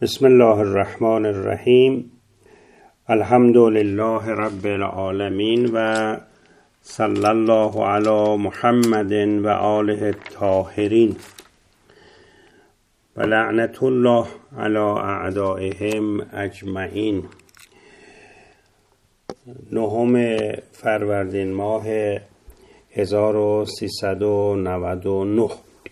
بسم الله الرحمن الرحیم. الحمد لله رب العالمین و صلی الله علی محمد و آله الطاهرین و لعنت الله علی اعدائهم اجمعین. 9 فروردین ماه 1399.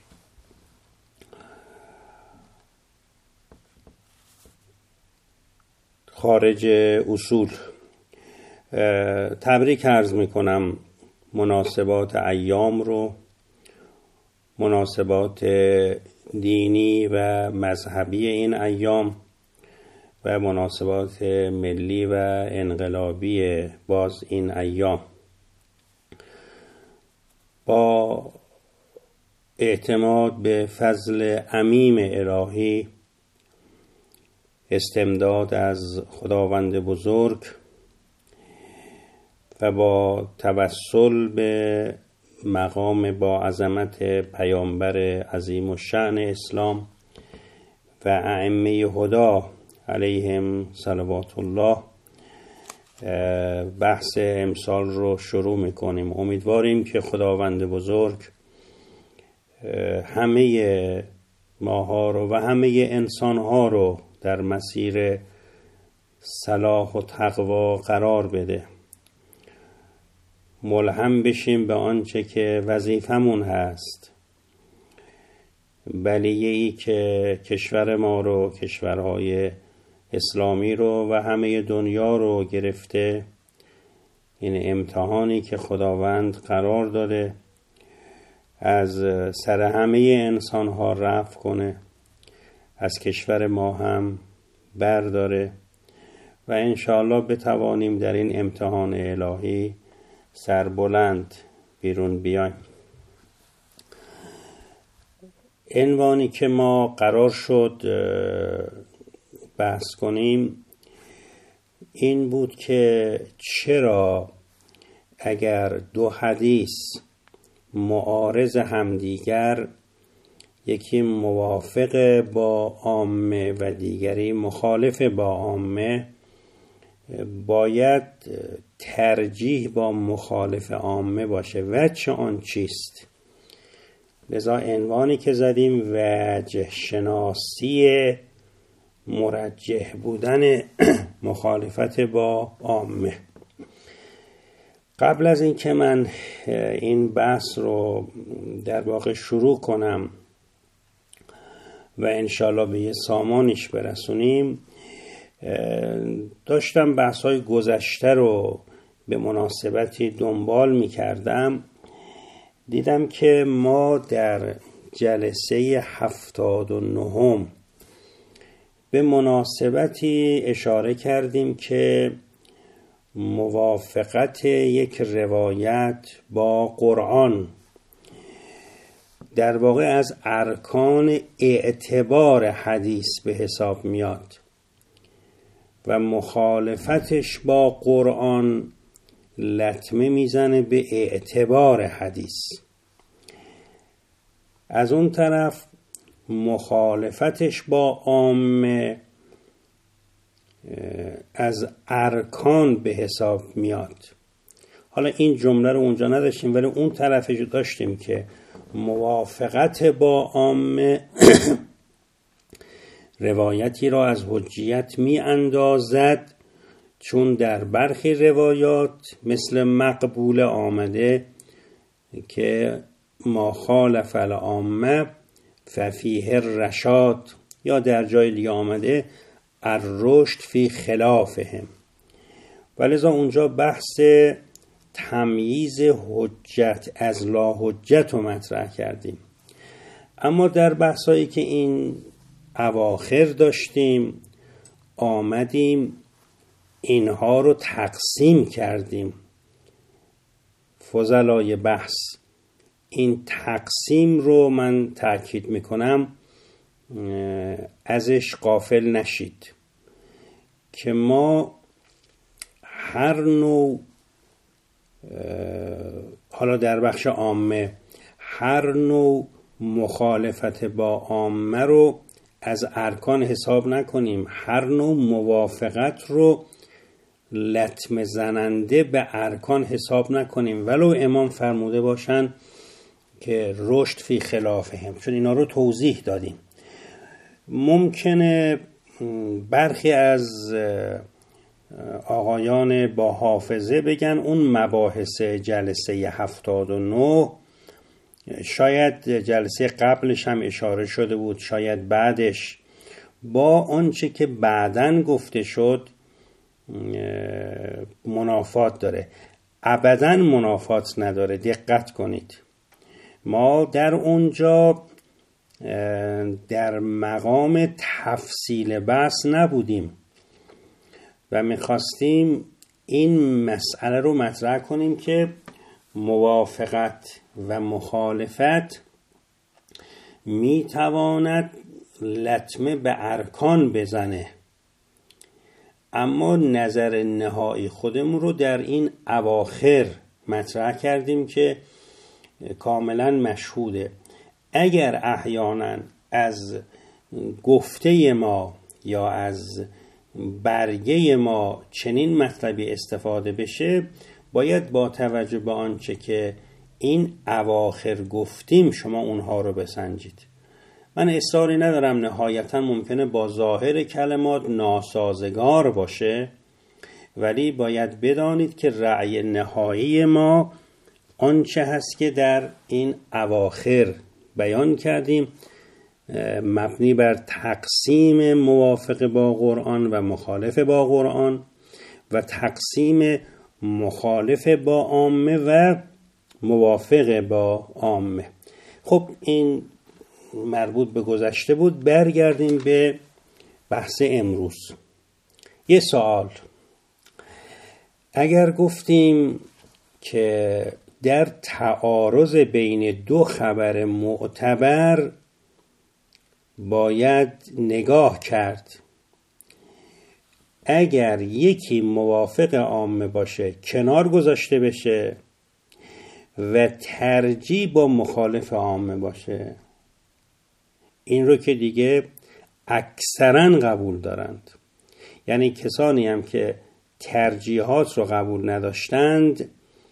خارج اصول. تبریک عرض میکنم مناسبات ایام رو، مناسبات دینی و مذهبی این ایام و مناسبات ملی و انقلابی باز این ایام. با اعتماد به فضل عمیم الهی، استمداد از خداوند بزرگ و با توسل به مقام با عظمت پیامبر عظیم الشأن اسلام و ائمه هدی علیهم صلوات الله بحث امسال رو شروع میکنیم. امیدواریم که خداوند بزرگ همه ماها رو و همه انسانها رو در مسیر صلاح و تقوا قرار بده، ملهم بشیم به آنچه که وظیفمون هست. بلیه‌ای که کشور ما رو، کشورهای اسلامی رو و همه دنیا رو گرفته، این امتحانی که خداوند قرار داده از سر همه انسانها رفع کنه، از کشور ما هم برداره و انشاءالله بتوانیم در این امتحان الهی سربلند بیرون بیایم. عنوانی که ما قرار شد بحث کنیم این بود که چرا اگر دو حدیث معارض همدیگر، یکی موافق با عامه و دیگری مخالف با عامه، باید ترجیح با مخالف عامه باشه؟ وجه آن چیست؟ لذا عنوانی که زدیم وجه شناسی مرجح بودن مخالفت با عامه. قبل از این که من این بحث رو در واقع شروع کنم و انشالله به یه سامانش برسونیم، داشتم بحث‌های گذشته رو به مناسبتی دنبال می‌کردم. دیدم که ما در جلسه 79 به مناسبتی اشاره کردیم که موافقت یک روایت با قرآن در واقع از ارکان اعتبار حدیث به حساب میاد و مخالفتش با قرآن لطمه میزنه به اعتبار حدیث. از اون طرف مخالفتش با عامه از ارکان به حساب میاد. حالا این جمله رو اونجا نداشتیم ولی اون طرفش داشتیم که موافقت با عامه روایتی را از حجیت می اندازد، چون در برخی روایات مثل مقبول آمده که ما خالف العامه ففیه الرشاد، یا در جای دیگه آمده الرشد فی خلافهم. ولذا اونجا بحث تمییز حجت از لا حجت رو مطرح کردیم. اما در بحثایی که این اواخر داشتیم آمدیم اینها رو تقسیم کردیم. فضلای بحث این تقسیم رو من تأکید میکنم ازش غافل نشید که ما هر نوع، حالا در بخش عامه، هر نوع مخالفت با عامه رو از ارکان حساب نکنیم، هر نوع موافقت رو لطمه زننده به ارکان حساب نکنیم، ولو امام فرموده باشن که رشد فی خلافهم، چون اینا رو توضیح دادیم. ممکنه برخی از آقایان با حافظه بگن اون مباحث جلسه 79 شاید جلسه قبلش هم اشاره شده بود، شاید بعدش، با آنچه که بعدن گفته شد منافات داره. ابداً منافات نداره، دقت کنید. ما در اونجا در مقام تفصیل بحث نبودیم و میخواستیم این مسئله رو مطرح کنیم که موافقت و مخالفت میتواند لطمه به ارکان بزنه، اما نظر نهایی خودمون رو در این اواخر مطرح کردیم که کاملا مشهوده. اگر احیانا از گفته ما یا از برگه ما چنین مطلبی استفاده بشه، باید با توجه به آنچه که این اواخر گفتیم شما اونها رو بسنجید. من اصراری ندارم، نهایتا ممکنه با ظاهر کلمات ناسازگار باشه، ولی باید بدانید که رأی نهایی ما آنچه هست که در این اواخر بیان کردیم، مبنی بر تقسیم موافق با قرآن و مخالف با قرآن و تقسیم مخالف با عامه و موافق با عامه. خب این مربوط به گذشته بود. برگردیم به بحث امروز. یه سوال، اگر گفتیم که در تعارض بین دو خبر معتبر باید نگاه کرد، اگر یکی موافق عامه باشه کنار گذاشته بشه و ترجیح با مخالف عامه باشه، این رو که دیگه اکثرا قبول دارند. یعنی کسانی هم که ترجیحات رو قبول نداشتند،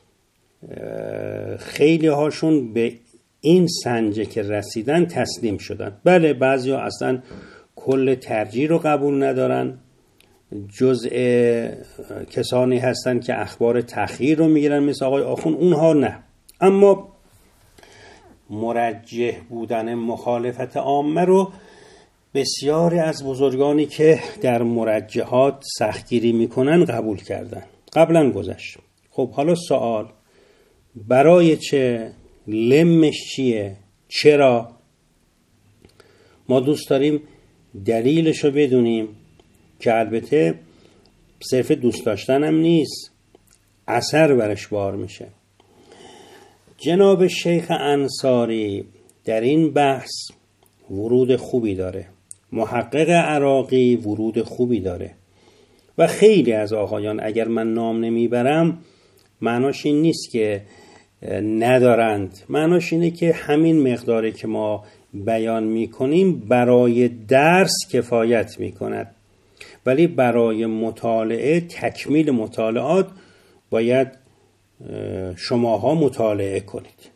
خیلی هاشون به این سنجه که رسیدن تسلیم شدن. بله، بعضی ها اصلا کل ترجیح رو قبول ندارن، جزء کسانی هستن که اخبار تخییر رو میگیرن مثل آقای آخوند، اونها نه. اما مرجح بودن مخالفت عامه رو بسیاری از بزرگانی که در مرجحات سختگیری میکنن قبول کردن، قبلا گذشت. خب حالا سوال، برای چه؟ لمش چیه؟ چرا؟ ما دوست داریم دلیلش رو بدونیم که البته صرف دوست داشتن هم نیست، اثر برش بار میشه. جناب شیخ انصاری در این بحث ورود خوبی داره، محقق عراقی ورود خوبی داره و خیلی از آقایان، اگر من نام نمیبرم معناش این نیست که ندارند، معناش اینه که همین مقداری که ما بیان میکنیم برای درس کفایت میکند، ولی برای مطالعه، تکمیل مطالعات باید شماها مطالعه کنید.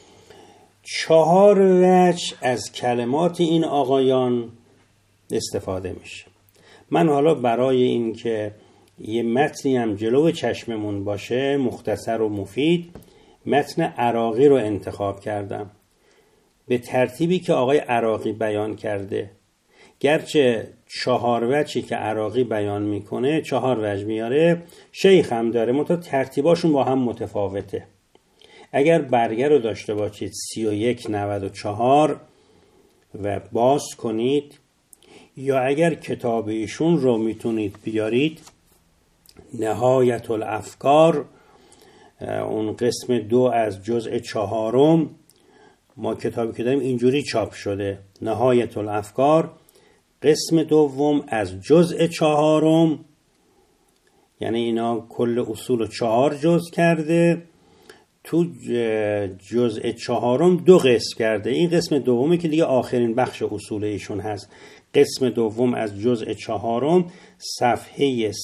4 وجه از کلمات این آقایان استفاده میشه. من حالا برای این که یه متنی هم جلو چشممون باشه، مختصر و مفید، متن عراقی رو انتخاب کردم به ترتیبی که آقای عراقی بیان کرده. گرچه 4 وجهی که عراقی بیان میکنه 4 وجه میاره، شیخ هم داره، منتها ترتیباشون با هم متفاوته. اگر برگه رو داشته باشید 3194 و باز کنید، یا اگر کتاب ایشون رو میتونید بیارید، نهایت الافکار، اون قسم 2 از جزء 4، ما کتابی که داریم اینجوری چاپ شده، نهایت الافکار قسم 2 از جزء 4، یعنی اینا کل اصول 4 جزء کرده تو جزء 4 2 قسم کرده. این قسم دومی که دیگه آخرین بخش اصول ایشون هست. قسم دوم از جزء 4 صفحه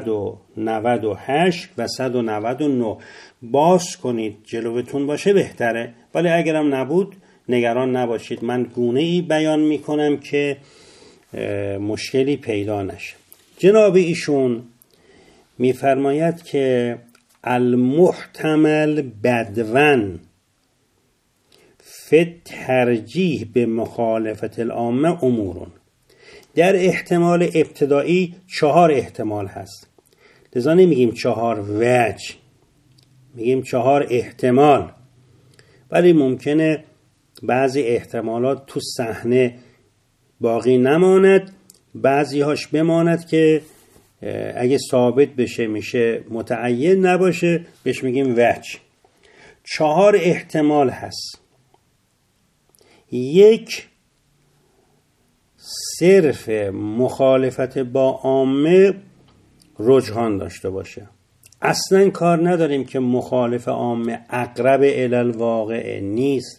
198 و 199 باز کنید، جلوتون باشه بهتره، ولی اگرم نبود نگران نباشید، من گونه‌ای بیان میکنم که مشکلی پیدا نشه. جناب ایشون میفرماید که المحتمل بدون فی ترجیح به مخالفت العامه امورون. در احتمال ابتدایی 4 احتمال هست، لذا نمیگیم 4 وجه، میگیم 4 احتمال، ولی ممکنه بعضی احتمالات تو صحنه باقی نماند، بعضی هاش بماند که اگه ثابت بشه میشه متعین، نباشه بهش میگیم وجه. 4 احتمال هست. 1 صرف مخالفت با عامه رجحان داشته باشه، اصلا کار نداریم که مخالف عامه اقرب الی الواقع نیست،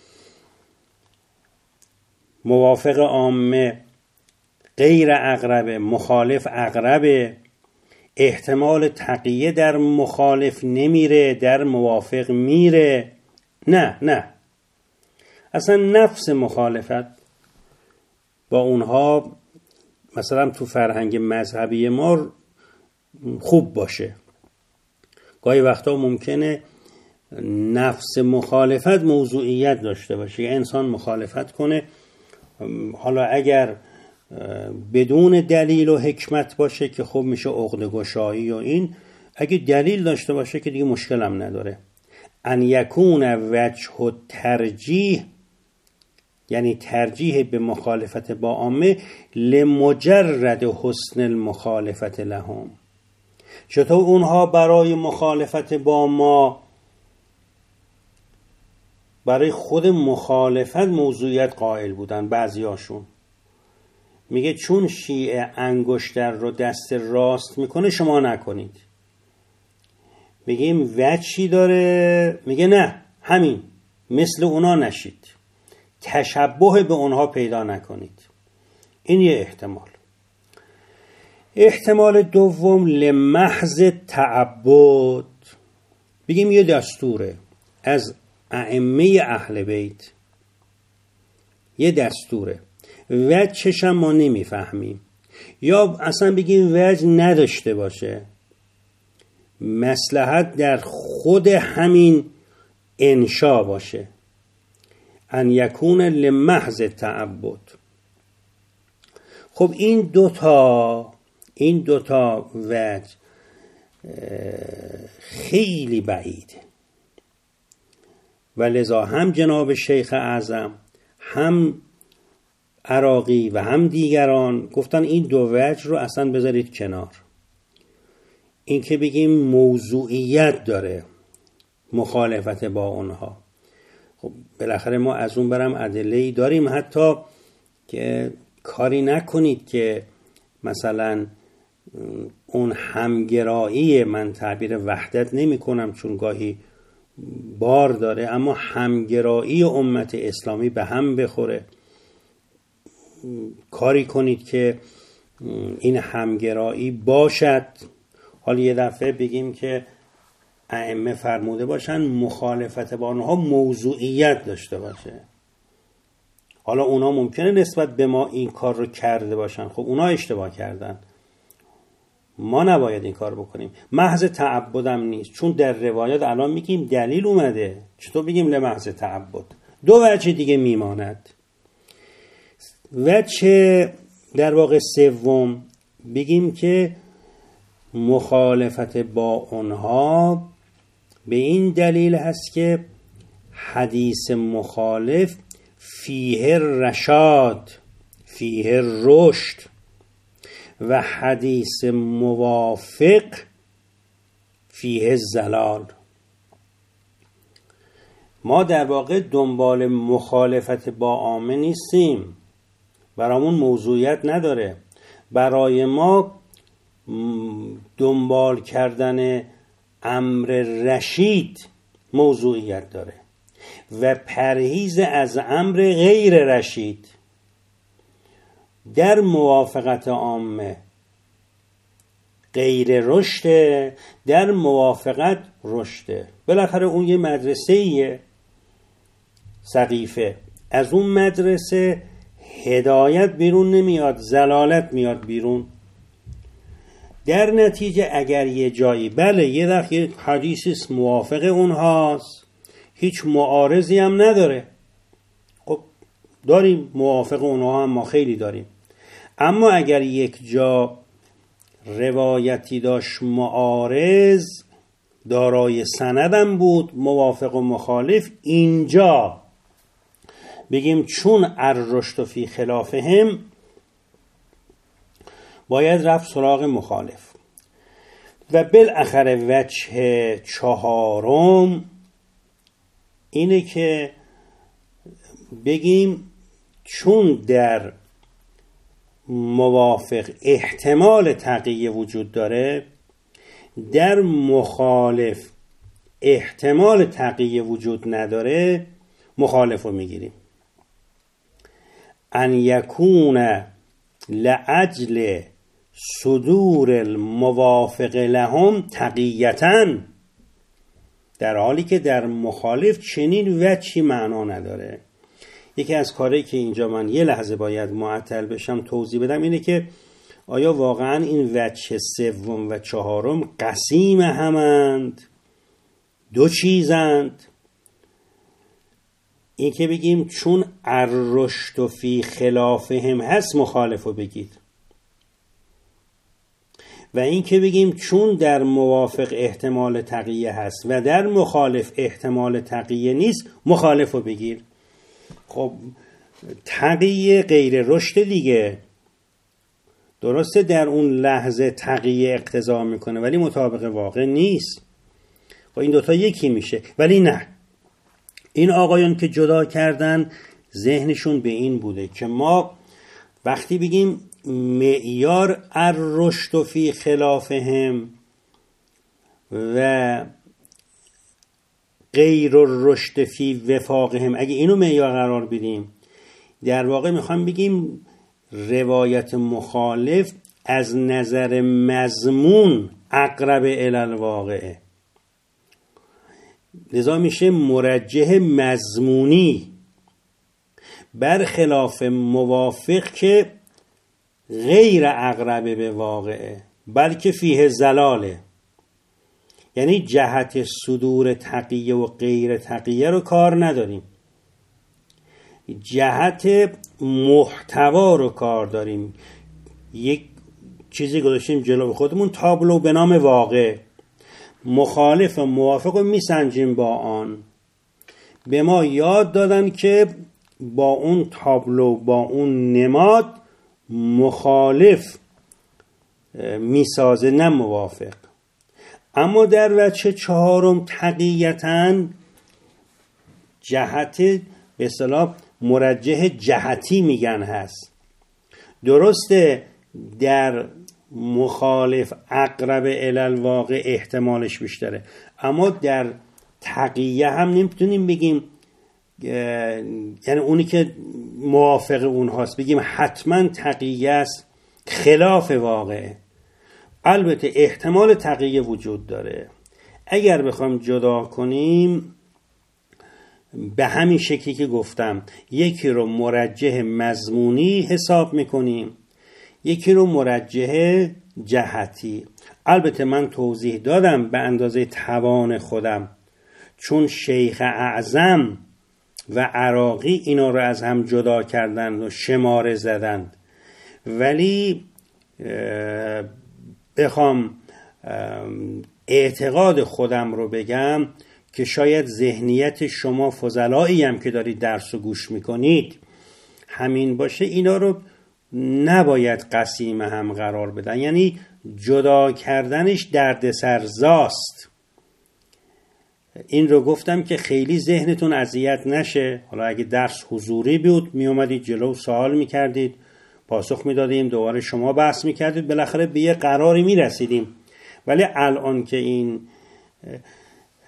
موافق عامه غیر اقربه، مخالف اقربه، احتمال تقیه در مخالف نمیره، در موافق میره. نه اصلا نفس مخالفت با اونها مثلا تو فرهنگ مذهبی ما خوب باشه. گاهی وقتا ممکنه نفس مخالفت موضوعیت داشته باشه، انسان مخالفت کنه، حالا اگر بدون دلیل و حکمت باشه که خب میشه عقده گشایی و این، اگه دلیل داشته باشه که دیگه مشکل هم نداره. ان یکون وجه و ترجیح، یعنی ترجیح به مخالفت با عامه لمجرد حسن المخالفت لهم. چطور اونها برای مخالفت با ما، برای خود مخالفت موضوعیت قائل بودن. بعضیاشون میگه چون شیعه انگشتر رو دست راست میکنه شما نکنید. میگیم وجهی داره، میگه نه همین مثل اونا نشید، تشبه به اونها پیدا نکنید. این یه احتمال. احتمال دوم لمحض تعبد، بگیم یه دستوره از ائمه اهل بیت، یه دستوره، وجهش هم ما نمیفهمیم، یا اصلا بگیم وجه نداشته باشه، مصلحت در خود همین انشا باشه. ان یکون لمحض تعبد. خب این دوتا وجه خیلی بعیده و لذا هم جناب شیخ اعظم، هم عراقی و هم دیگران گفتن این 2 وجه رو اصلا بذارید کنار. این که بگیم موضوعیت داره مخالفت با اونها، خب بالاخره ما از اون برم ادله‌ای داریم، حتی که کاری نکنید که مثلا اون همگرایی، من تعبیر وحدت نمی کنم چون گاهی بار داره، اما همگرایی امت اسلامی به هم بخوره. کاری کنید که این همگرایی باشد. حالا یه دفعه بگیم که ائمه فرموده باشن مخالفت با اونها موضوعیت داشته باشه. حالا اونا ممکنه نسبت به ما این کار رو کرده باشن، خب اونا اشتباه کردن، ما نباید این کار بکنیم. محض تعبدم نیست، چون در روایات الان میگیم دلیل اومده، چطور بگیم لمحض تعبد؟ 2 وجه دیگه میماند. وجه در واقع سوم بگیم که مخالفت با اونها به این دلیل هست که حدیث مخالف فیه رشاد، فیه رشد، و حدیث موافق فیه زلال. ما در واقع دنبال مخالفت با عامه نیستیم، برامون موضوعیت نداره. برای ما دنبال کردن امر رشید موضوعیت داره و پرهیز از امر غیر رشید در موافقت عامه غیر رشده، در موافقت رشده. بالاخره اون یه مدرسه‌ایه سقیفه، از اون مدرسه هدایت بیرون نمیاد، ضلالت میاد بیرون. در نتیجه اگر یه جایی بله یه وقت یه حدیثی موافق اونهاست، هیچ معارضی هم نداره، خب داریم موافق اونها هم ما خیلی داریم. اما اگر یک جا روایتی داشت معارض، دارای سندم بود موافق و مخالف، اینجا بگیم چون الرشد فی خلافهم باید رفت سراغ مخالف. و بالاخره وجه چهارم اینه که بگیم چون در موافق احتمال تقیه وجود داره، در مخالف احتمال تقیه وجود نداره، مخالف رو میگیریم. ان یکون لأجل صدور الموافق لهم تقیتن، در حالی که در مخالف چنین وجهی معنا نداره. یکی از کارهایی که اینجا من یه لحظه باید معطل بشم توضیح بدم اینه که آیا واقعا این وجه سوم و چهارم قسیم همند، دو چیزند؟ این که بگیم چون الرشد فی خلافهم هست مخالفو بگید، و این که بگیم چون در موافق احتمال تقیه هست و در مخالف احتمال تقیه نیست مخالفو بگیر. خب تقیه غیر رشد دیگه، درسته در اون لحظه تقیه اقتضا میکنه ولی مطابق واقع نیست. خب این دوتا یکی میشه. ولی نه، این آقایان که جدا کردن ذهنشون به این بوده که ما وقتی بگیم معیار الرشد فی خلافهم و غیر الرشد فی وفاقهم، اگه اینو معیار قرار بدیم، در واقع میخوام بگیم روایت مخالف از نظر مضمون اقرب الی الواقع، لذا میشه مرجح مضمونی، برخلاف موافق که غیر اقرب به واقعه بلکه فیه زلاله، یعنی جهت صدور تقیه و غیر تقیه رو کار نداریم، جهت محتوا رو کار داریم. یک چیزی گذاشتیم جلو خودمون، تابلو به نام واقع، مخالف و موافق رو میسنجیم با آن. به ما یاد دادن که با اون تابلو، با اون نماد مخالف میسازه نه موافق. اما در وجه چهارم تقیتاً جهت به اصطلاح مرجح جهتی میگن هست. درسته در مخالف اقرب الی الواقع احتمالش بیشتره، اما در تقیه هم نمیتونیم بگیم یعنی اونی که موافق اونهاست بگیم حتما تقیه است، خلاف واقعه. البته احتمال تقیه وجود داره. اگر بخوام جدا کنیم به همین شکلی که گفتم، یکی رو مرجح مضمونی حساب میکنیم، یکی رو مرجح جهتی. البته من توضیح دادم به اندازه توان خودم، چون شیخ اعظم و عراقی اینا رو از هم جدا کردند و شماره زدند، ولی بخوام اعتقاد خودم رو بگم که شاید ذهنیت شما فضلایی هم که دارید درس و گوش میکنید همین باشه، اینا رو نباید قسیم هم قرار بدن، یعنی جدا کردنش دردسرزاست. این رو گفتم که خیلی ذهنتون اذیت نشه. حالا اگه درس حضوری بود می اومدید جلو سوال میکردید، پاسخ میدادیم، دوباره شما بحث میکردید، بالاخره به یه قراری میرسیدیم. ولی الان که این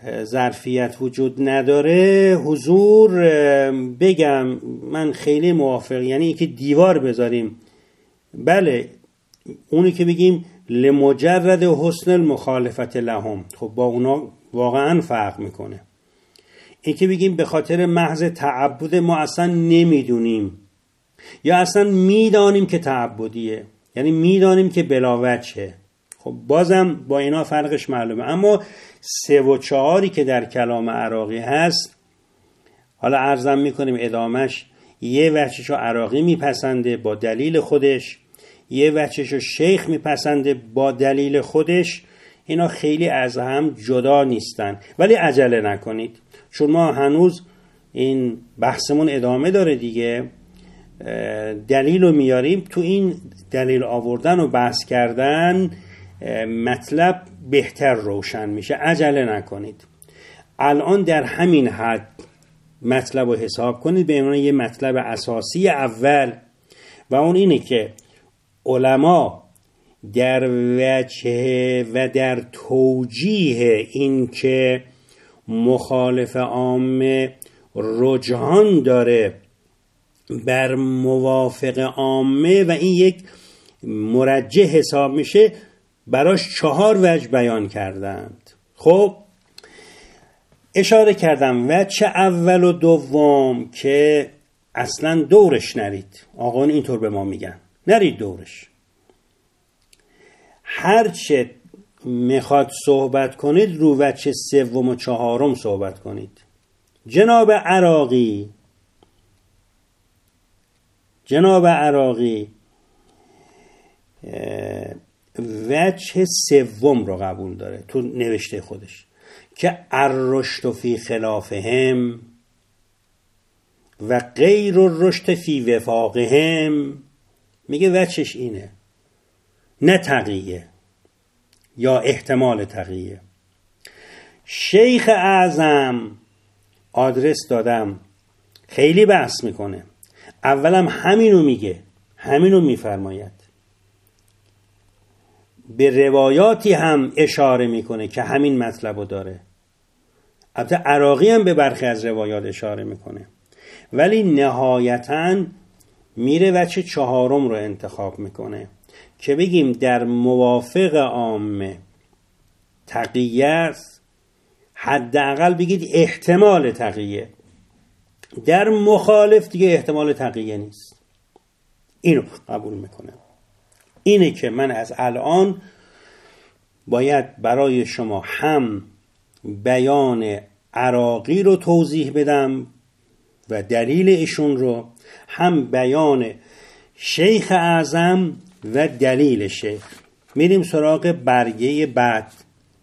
ظرفیت وجود نداره، حضور بگم من خیلی موافق، یعنی که دیوار بذاریم، بله اونی که بگیم لمجرد حسن المخالفت لهم، خب با اونا واقعا فرق میکنه. این که بگیم به خاطر محض تعبد ما اصلا نمیدونیم یا اصلا میدانیم که تعبدیه، یعنی میدانیم که بلاوجهه، خب بازم با اینا فرقش معلومه. اما 3 و 4 که در کلام عراقی هست، حالا عرضم میکنیم ادامش، یه وجهشو عراقی میپسنده با دلیل خودش، یه وجهشو شیخ میپسنده با دلیل خودش، اینا خیلی از هم جدا نیستن. ولی عجله نکنید چون ما هنوز این بحثمون ادامه داره دیگه، دلیل رو میاریم، تو این دلیل آوردن و بحث کردن مطلب بهتر روشن میشه، عجله نکنید. الان در همین حد مطلب رو حساب کنید به عنوان یه مطلب اساسی اول، و اون اینه که علما در وجه و در توجیه این که مخالف عامه رجحان داره بر موافق عامه و این یک مرجح حساب میشه، براش 4 وجه بیان کردند. خب اشاره کردم وجه اول و دوم که اصلا دورش نرید، آقایون اینطور به ما میگن نرید دورش، هرچه میخواد صحبت کنید رو وجه 3 و 4 صحبت کنید. جناب عراقی وجه 3 رو قبول داره تو نوشته خودش که الرشد فی خلافهم و غیر الرشد فی وفاقهم، میگه وجهش اینه، نه تقیه یا احتمال تقیه. شیخ اعظم آدرس دادم، خیلی بحث میکنه، اولم همینو میگه، همینو میفرماید، به روایاتی هم اشاره میکنه که همین مطلبو داره، البته عراقی هم به برخی از روایات اشاره میکنه، ولی نهایتاً میره وجه 4 رو انتخاب میکنه که بگیم در موافق عامه تقیه است، حداقل بگید احتمال تقیه، در مخالف دیگه احتمال تقیه نیست. اینو قبول میکنم. اینه که من از الان باید برای شما هم بیان عراقی رو توضیح بدم و دلیل ایشون رو، هم بیان شیخ اعظم و دلیل شیخ. میریم سراغ برگه بعد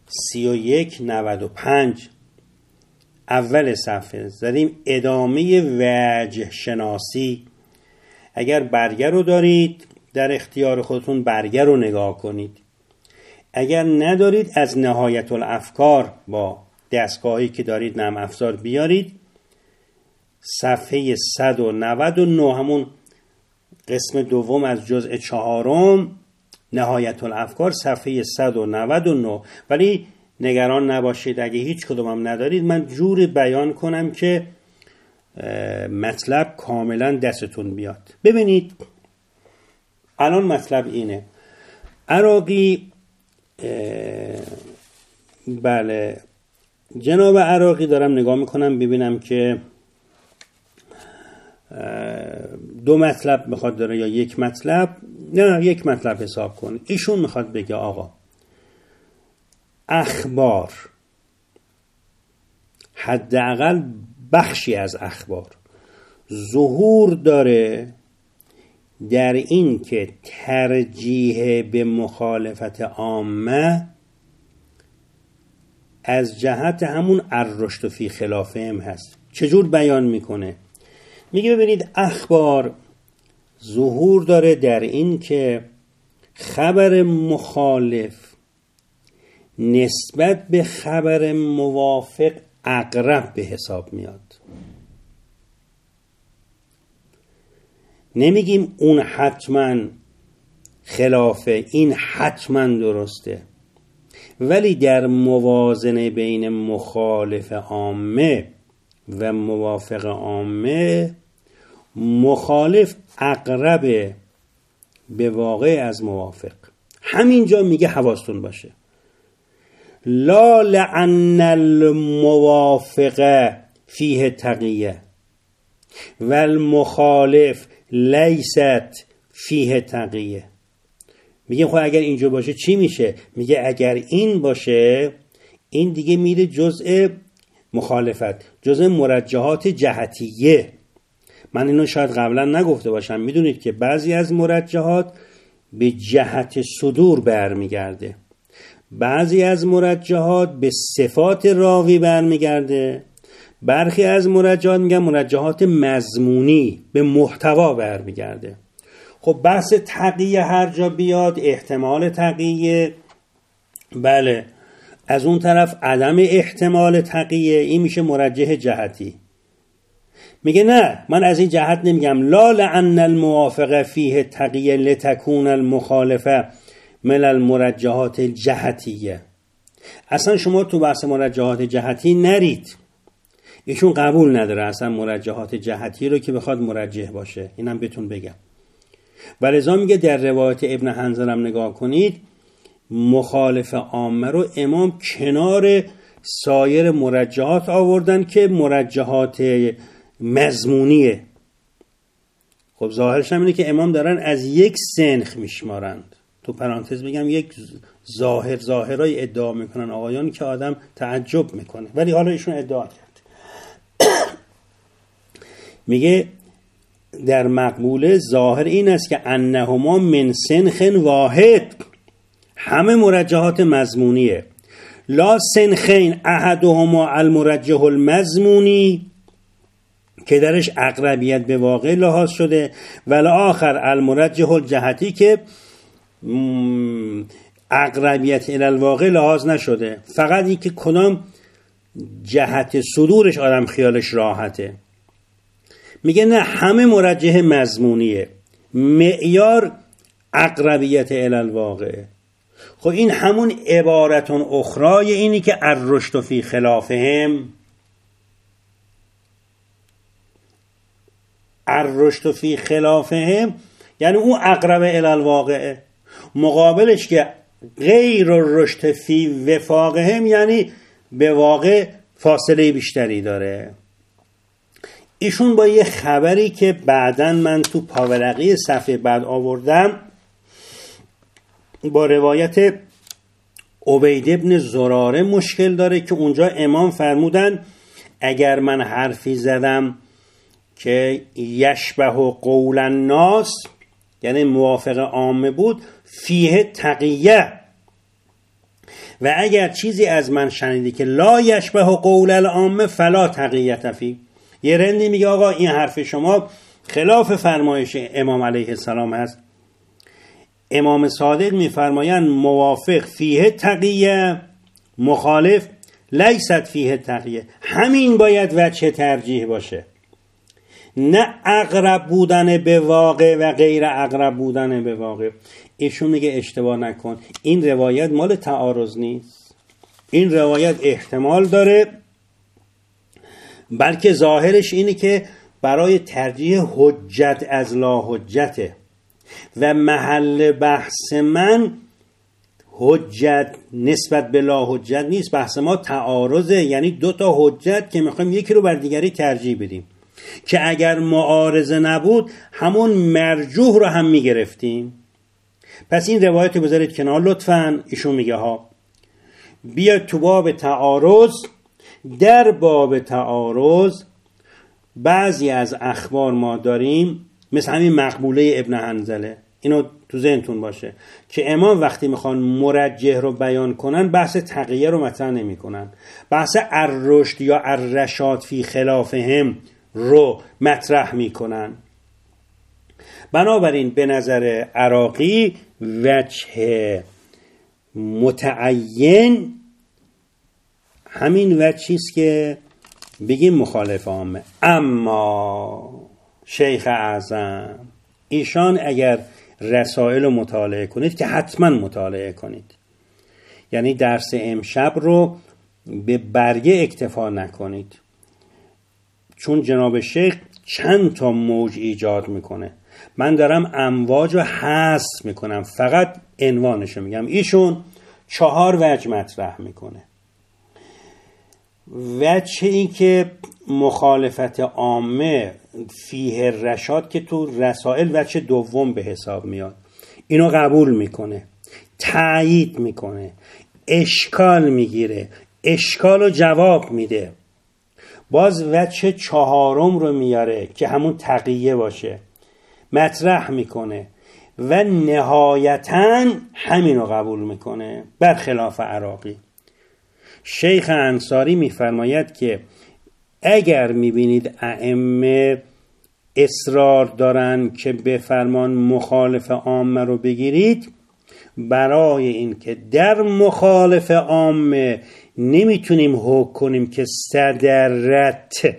3195 اول صفحه، زدیم ادامه وجه شناسی. اگر برگه رو دارید در اختیار خودتون برگه رو نگاه کنید، اگر ندارید از نهایت الافکار با دستگاهی که دارید نرم افزار بیارید، صفحه 199 همون قسم دوم از جزء 4 نهایت الافکار صفحه 199. ولی نگران نباشید اگه هیچ کدومم ندارید، من جوری بیان کنم که مطلب کاملا دستتون بیاد. ببینید الان مطلب اینه، عراقی بله جناب عراقی دارم نگاه میکنم ببینم که 2 مطلب میخواد داره یا 1 مطلب، نه 1 مطلب حساب کنه. ایشون میخواد بگه آقا اخبار، حداقل بخشی از اخبار ظهور داره در این که ترجیح به مخالفت عامه از جهت همون الرشد فی خلافهم هست. چجور بیان میکنه؟ میگه ببینید اخبار ظهور داره در این که خبر مخالف نسبت به خبر موافق اقرب به حساب میاد. نمیگیم اون حتما خلافه، این حتما درسته. ولی در موازنه بین مخالف عامه و موافق عامه، مخالف اقرب به واقع از موافق. همینجا میگه حواستون باشه لا لأن الموافق فیه تقیه و المخالف لیست فیه تقیه. میگه خب اگر اینجا باشه چی میشه؟ میگه اگر این باشه، این دیگه میره جزء مخالفت، جزء مرجحات جهتیه. من اینو شاید قبلا نگفته باشم. میدونید که بعضی از مرجحات به جهت صدور برمیگرده، بعضی از مرجحات به صفات راوی برمیگرده، برخی از مرجحات میگن مرجحات مضمونی به محتوا برمیگرده. خب بحث تقیه هر جا بیاد، احتمال تقیه، بله، از اون طرف عدم احتمال تقیه، این میشه مرجح جهتی. میگه نه، من از این جهت نمیگم لا لأن الموافق فیه تقیه لتکون المخالفه من المرجحات الجهتیه. اصلا شما تو بحث مرجحات جهتی نرید، ایشون قبول نداره اصلا مرجحات جهتی رو که بخواد مرجح باشه. اینم بهتون بگم. ولذا میگه در روایت ابن حنظل هم نگاه کنید، مخالف عامه رو امام کنار سایر مرجحات آوردن که مرجحات مضمونیه. خب ظاهرش هم اینه که امام دارن از یک سنخ میشمارند. تو پرانتز بگم یک ظاهرای ادعا میکنن آقایان که آدم تعجب میکنه، ولی حالا ایشون ادعا کرد. میگه در مقبوله ظاهر این است که انهما من سنخ واحد، همه مرجحات مضمونیه. لا سنخین احدهما المرجح المضمونی که درش اقربیت به واقع لحاظ شده، ولی آخر المرجح الجهتی که اقربیت الی الواقع لحاظ نشده، فقط این که کدام جهت صدورش آدم خیالش راحته. میگه نه، همه مرجح مضمونیه، معیار اقربیت الی الواقع. خب این همون عبارتون اخرای اینی که الرشد فی خلافهم، الرشد فی خلافهم یعنی اون اقرب الی الواقع، مقابلش که غیر الرشد فی وفاقهم یعنی به واقع فاصله بیشتری داره. ایشون با یه خبری که بعداً من تو پاورقی صفحه بعد آوردم، با روایت عبید ابن زراره مشکل داره که اونجا امام فرمودن اگر من حرفی زدم که یشبه قول الناس، یعنی موافق عامه بود، فیه تقیه، و اگر چیزی از من شنیدی که لا یشبه قول العامه فلا تقیه فیه. یه رندی میگه آقا این حرف شما خلاف فرمایش امام علیه السلام هست. امام صادق میفرمایند موافق فیه تقیه، مخالف لیست فیه تقیه. همین باید وجه ترجیح باشه، نه اقرب بودن به واقع و غیر اقرب بودن به واقع. ایشون میگه اشتباه نکن، این روایت مال تعارض نیست، این روایت احتمال داره، بلکه ظاهرش اینه که برای ترجیح حجت از لا حجته و محل بحث من حجت نسبت به لا حجت نیست. بحث ما تعارضه، یعنی دو تا حجت که میخوایم یکی رو بر دیگری ترجیح بدیم، که اگر معارضه نبود همون مرجوح رو هم میگرفتیم. پس این روایت رو بذارید کنار لطفاً. ایشون میگه ها بیا تو باب تعارض. در باب تعارض بعضی از اخبار ما داریم مثل همین مقبوله ابن حنظله، اینو تو ذهنتون باشه که امام وقتی میخوان مرجح رو بیان کنن بحث تقیه رو مطرح نمی کنن، بحث الرشد یا الرشاد فی خلافهم رو مطرح میکنن. بنابراین به نظر عراقی وجه متعین همین وجهیست که بگیم مخالف عامه. اما شیخ اعظم ایشان اگر رسائل رو مطالعه کنید که حتما مطالعه کنید، یعنی درس امشب رو به برگه اکتفا نکنید، چون جناب شیخ چند تا موج ایجاد میکنه. من دارم امواج رو حذف میکنم، فقط عنوانشو میگم. ایشون 4 وجه مطرح میکنه. وجه این که مخالفت عامه فیه رشاد که تو رسائل وجه دوم به حساب میاد، اینو قبول میکنه، تایید میکنه، اشکال میگیره، اشکال رو جواب میده. باز وجه 4 رو میاره که همون تقیه باشه، مطرح میکنه و نهایتاً همین رو قبول میکنه، برخلاف عراقی. شیخ انصاری میفرماید که اگر میبینید ائمه اصرار دارن که به فرمان مخالف عامه رو بگیرید، برای این که در مخالف عامه نمیتونیم حکم کنیم که صدرت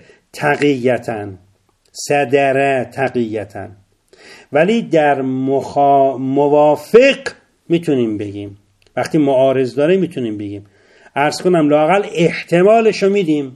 تقییتاً، ولی در موافق میتونیم بگیم. وقتی معارض داره میتونیم بگیم. عرض کنم لااقل احتمالشو میدیم.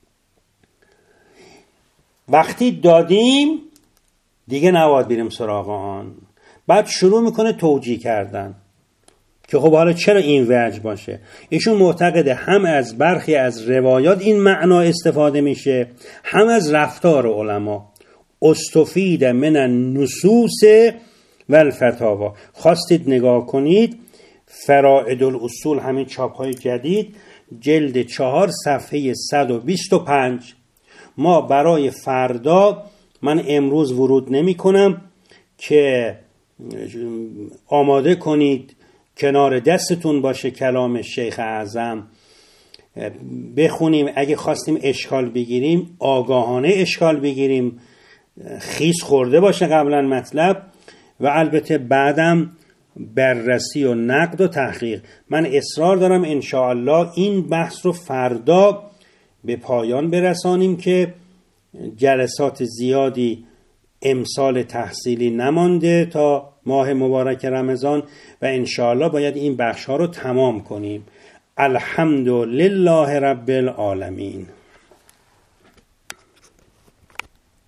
وقتی دادیم دیگه نباید بریم سراغ آن. بعد شروع میکنه توجیه کردن که خب حالا چرا این وجه باشه. ایشون معتقده هم از برخی از روایات این معنا استفاده میشه، هم از رفتار علما. استفید من النصوص و الفتاوا. خواستید نگاه کنید فرائد الاصول، همین چاپ‌های جدید، جلد 4 صفحه 125. ما برای فردا، من امروز ورود نمی کنم که آماده کنید، کنار دستتون باشه کلام شیخ اعظم، بخونیم. اگه خواستیم اشکال بگیریم، آگاهانه اشکال بگیریم، خیس خورده باشه قبلا مطلب، و البته بعدم بررسی و نقد و تحقیق. من اصرار دارم انشاءالله این بحث رو فردا به پایان برسانیم که جلسات زیادی امسال تحصیلی نمانده تا ماه مبارک رمضان و انشاءالله باید این بخش ها رو تمام کنیم. الحمدلله رب العالمین.